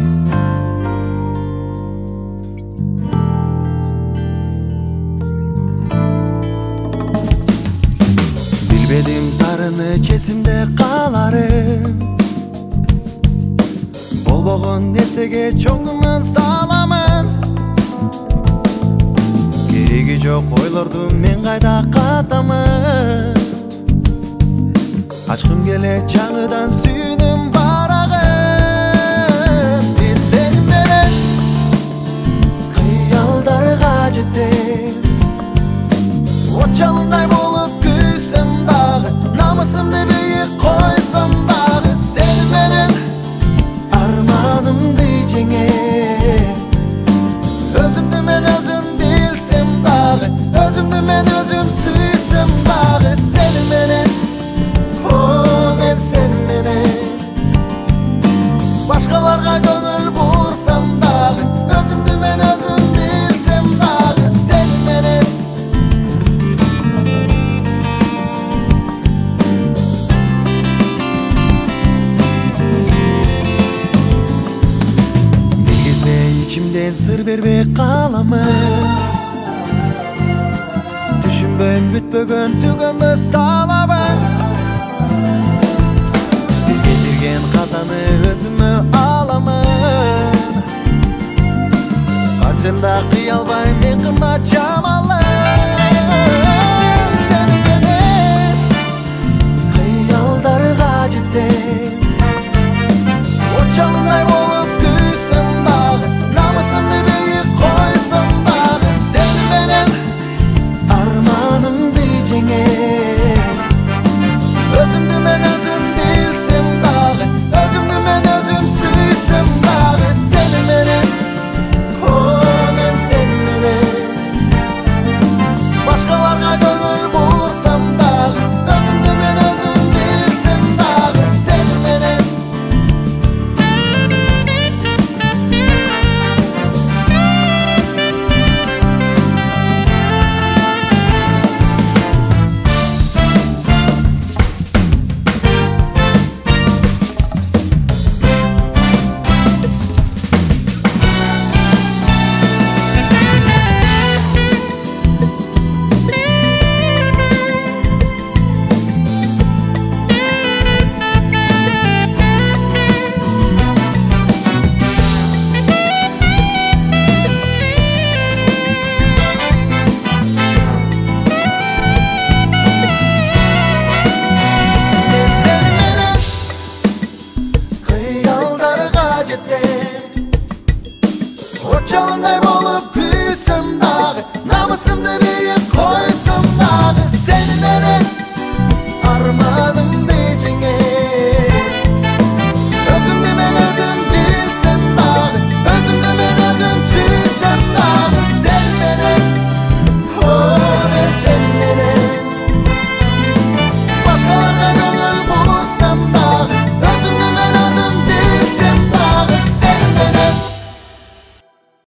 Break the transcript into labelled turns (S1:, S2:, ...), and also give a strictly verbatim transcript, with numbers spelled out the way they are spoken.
S1: Bilbedim tarını kesimde kalarım. Bolboğun nersege çoğundan sağlamın. Keregi жоқ ойлордум мен кайда катамын. Ачкым келе жаңыдан сүйүнүм барагын. Мен сени менен кыялдарга жетем. От жалындай болуп күйсөм дагы, намысымды бийик койсом дагы, сени менен арманымды жеңем. Өзүмдү мен өзүм билсем дагы, өзүмдү мен өзүм сүйсөм дагы, сени менен, о мен сени менен. Башкаларга көңүл бурсам дагы, өзүмдү мен өзүм билсем дагы, сени менен. İçimden sır berbe kalamın. Düşünböym бүтпөгөн түгөнбөс талабын. Биз кетирген катаны өзүмө аламын. Кантсем да кыя албайм мен кымбат жамалым.